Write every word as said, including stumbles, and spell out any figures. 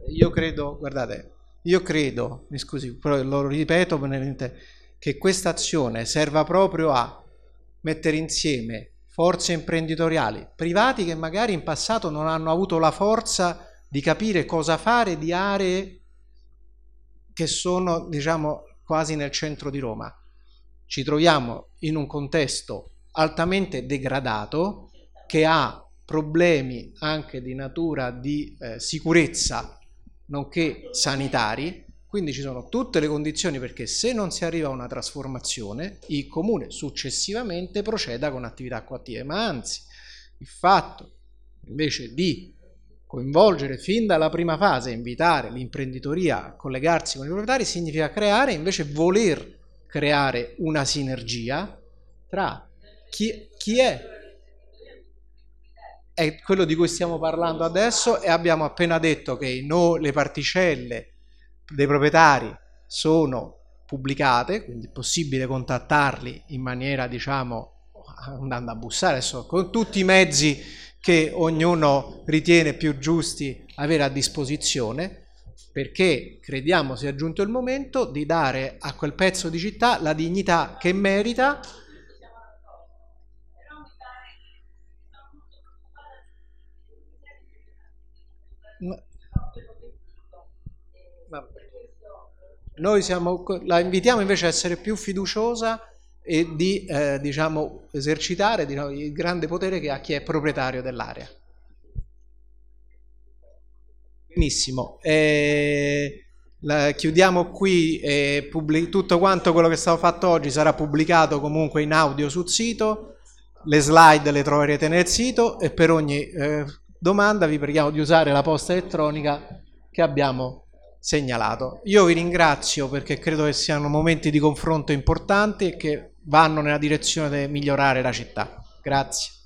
io credo, guardate, io credo, mi scusi, però lo ripeto, che questa azione serva proprio a mettere insieme forze imprenditoriali privati che magari in passato non hanno avuto la forza di capire cosa fare di aree che sono, diciamo, quasi nel centro di Roma. Ci troviamo in un contesto altamente degradato che ha problemi anche di natura di eh, sicurezza nonché sanitari, quindi ci sono tutte le condizioni perché se non si arriva a una trasformazione il comune successivamente proceda con attività coattive, ma anzi il fatto invece di coinvolgere fin dalla prima fase, invitare l'imprenditoria a collegarsi con i proprietari, significa creare, invece voler creare una sinergia tra chi, chi è, è quello di cui stiamo parlando adesso, e abbiamo appena detto che no, le particelle dei proprietari sono pubblicate, quindi è possibile contattarli in maniera, diciamo, andando a bussare adesso, con tutti i mezzi che ognuno ritiene più giusti avere a disposizione, perché crediamo sia giunto il momento di dare a quel pezzo di città la dignità che merita. Noi siamo, la invitiamo invece a essere più fiduciosa e di eh, diciamo, esercitare diciamo, il grande potere che ha chi è proprietario dell'area. Benissimo, eh, la, chiudiamo qui, eh, pubblic- tutto quanto quello che è stato fatto oggi sarà pubblicato comunque in audio sul sito, le slide le troverete nel sito e per ogni eh, domanda vi preghiamo di usare la posta elettronica che abbiamo segnalato. Io vi ringrazio perché credo che siano momenti di confronto importanti e che vanno nella direzione di migliorare la città. Grazie.